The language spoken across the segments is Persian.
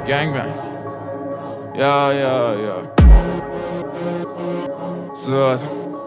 گنگ بنگ یا زود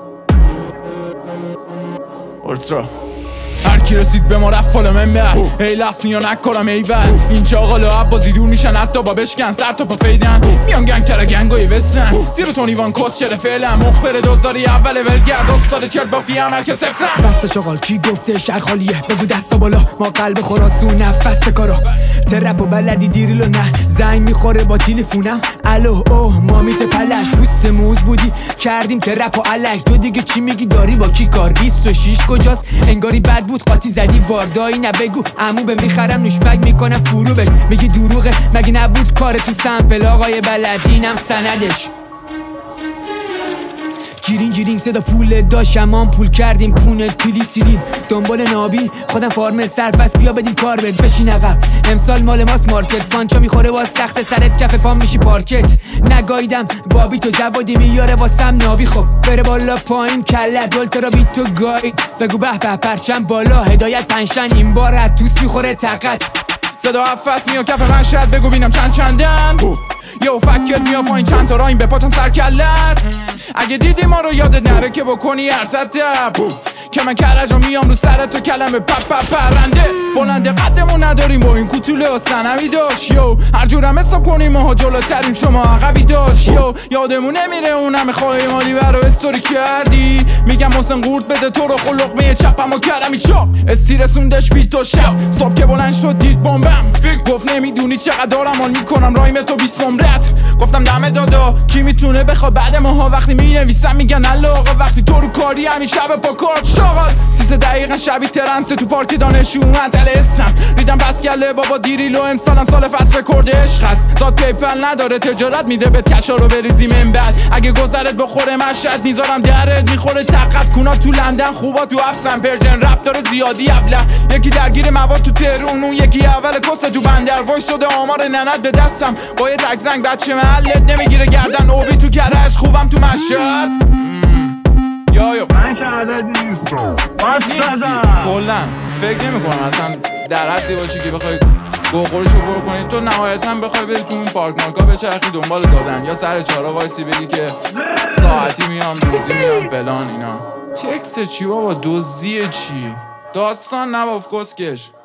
اولترا هر کی رسید به ما رفت فالو منبر ای لحظی یا نکارم ایول اینجا آقا لعب بازی دور میشن حتی با بشکن سر تا پا فیدن میان گنگ تر گنگای وسترن زیرو تون ایوان کس چره فعلا مخبر دوزداری اول ولگرد استاد چرت بافی عمل که صفرن بسته شغال کی گفته شهر خالیه بگو دستا بالا ما قلب خراسون نفس کارا ترپ و بلدی دیریلو نه زنگ میخوره با تلفونم الو اوه مامیت پلش پوست موز بودی کردیم ترپ و الک تو دیگه چی میگی داری با کی کار 26 کجاست انگاری بد بود قاطی زدی باردایی نبگو عمو به میخرم نوشبگ میکنم فرو بش میگی دروغه مگه نبود کار تو سمپل آقای بلدینم سندش جیرینگ صدا پول داشتم پول کردیم پونه پیلی سیدیم دنبال نابی خودم فارم سرفست بیا بدیم کار بد بشین عقب امسال مال ماست مارکت پانچا میخوره با سخت سرت کف پام میشی پارکت نگایدم بابی تو جوادی میاره واسم نابی خب بره بالا پایین کله دولترا بی تو گای بگو به به پرچم بالا هدایت پنشن این بار از توس میخوره طاقت صدا هفت میاد کف من شد بگو بینم چندن یو فکت میاد پایین چند تا رایم بپاچم سر کلت اگه دیدی ما رو یادت نره که بکنی ارزت که من کرجا میام رو سرت تو کلمه پرنده بلنده قدمون نداریم با این کوتوله و سنمی داشت یو هر جورم حساب کنیم ماها جلوتریم شما عقبی داشت یو یادمون نمیره اون همه خواهی مالی برا استوری کردی میگم محسن قورت بده تو رو خلقمه چپم و کرمی چاپ استیرسوندش بی تو شب صبح که بلند شد دید بومبم گفت نمیدونی چقدر دارم حال میکنم رایم تو 20 نمرت گفتم دمه دادا کی میتونه بخواد بعد ماها وقتی مینویسم میگن الله آقا وقتی تو رو کاری همین شب پا کار شاغل 3 دقیقه شبی ترنس تو پارک دانشجو منطقه اسم ریدم بس گله بابا دیریلو امسالم سال فصل رکورد عشق است زاد پیپل نداره تجارت میده بهت کشا رو بریزی من بعد اگه گذرت بخوره مشهد میذارم درت میخوره طاقت کونا تو لندن خوبا تو افسن پرژن رپ داره زیادی ابله یکی درگیر مواد تو تهرون اون یکی اول کست تو بندر وایس شده آمار ننت به دستم با یه تک زنگ بچه محلت نمیگیره گردن اوبی تو کرش خوبم تو مشهد یایو من شهادت نیستم کلا فکر نمی کنم اصلا در حدی باشی که بخوای گوخورشو برو کنی تو نهایتا بخوای بری تو اون پارک مارکا بچرخی دنبال دادن یا سر چارا وایسی بگی که ساعتی میام روزی میام فلان اینا تکس چی بابا دزدی چی داستان نباف کسکش